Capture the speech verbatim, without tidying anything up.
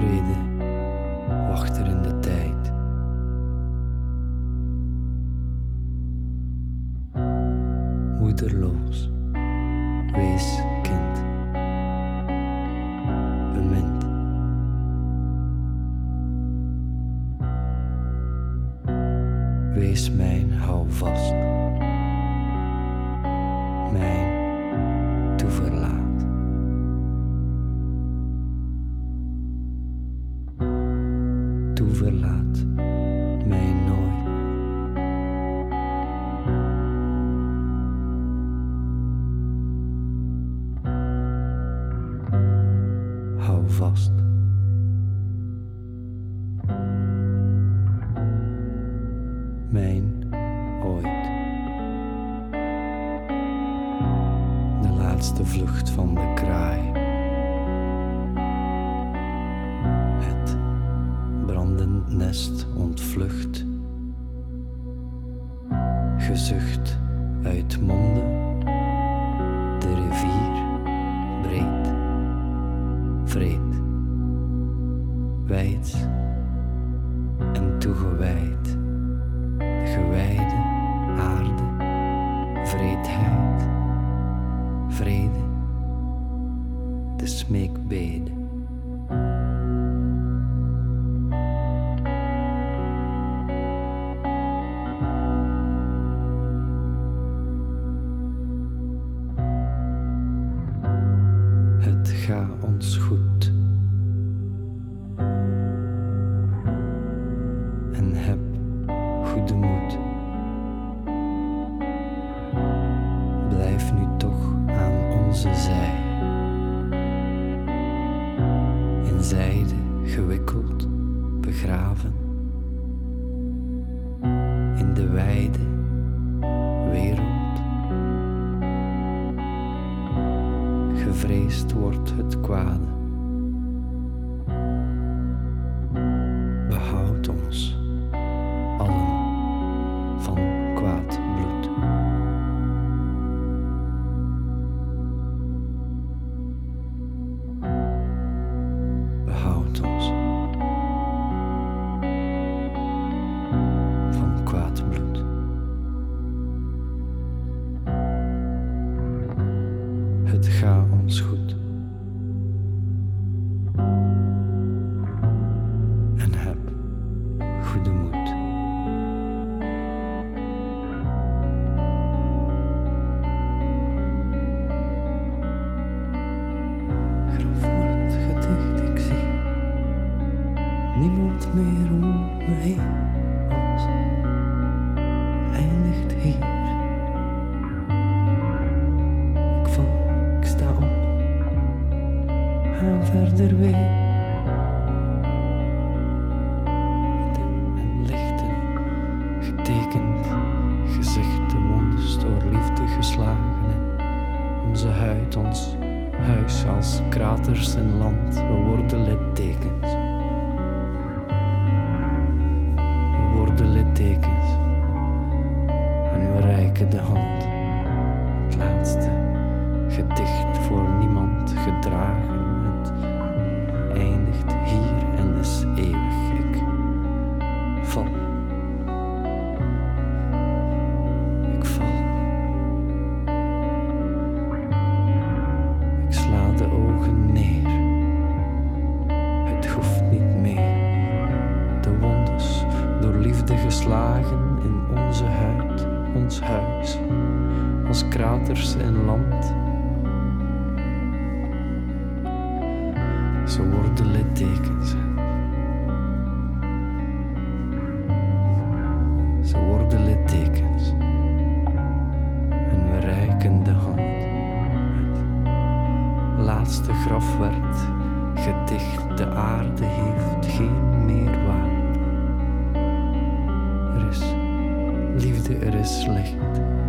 vrede wacht er in de tijd. Moederloos, wees kind, bemind. Wees mijn houvast, mijn toeverlaat. Toeverlaat mij nooit. Hou vast. Mijn ooit. De laatste vlucht van de kraai. Het brandend nest ontvlucht. Gezucht uit monden. De rivier breed. Vreed. Wijds en toegewijd. Gewijde aarde, vreedheid, vrede, de smeekbede. Het gaat ons goed. En heb goede moed. Blijf nu toch aan onze zij. In zijde gewikkeld, begraven. In de wijde wereld. Gevreesd wordt het kwade. Behoud ons allen van kwaad bloed. Behoud ons van kwaad bloed. Het gaat ons goed. En heb goede moed. Niemand meer om me heen, alles eindigt hier. Ik val, ik sta op, ga verder weer. Dim en lichten, getekend, gezichten, wondes door liefde geslagen in onze huid, ons huis als kraters in land, we worden littekens. De littekens en we reiken de hand, het laatste gedicht voor niemand gedragen, het eindigt hier en is eeuwig. Ik val, ik val, ik sla de ogen neer, het hoeft niet meer, de wondes door liefde geslagen in onze huid, ons huis, als kraters in land. Ze worden littekens. Ze worden littekens. En we reiken de hand. Het laatste grafwerk gedicht, de aarde heeft geen meer waarde. Er is liefde, er is licht.